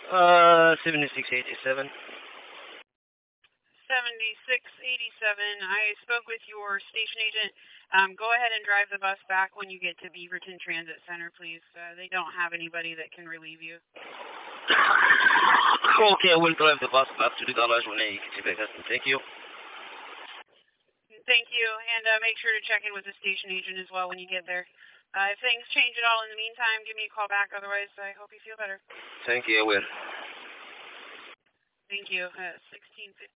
7687. 7687. I spoke with your station agent. Go ahead and drive the bus back when you get to Beaverton Transit Center, please. They don't have anybody that can relieve you. Okay, I will drive the bus back to the garage when I get back. Thank you. Thank you, and make sure to check in with the station agent as well when you get there. If things change at all in the meantime, give me a call back. Otherwise, I hope you feel better. Thank you, I will. Thank you. 1650.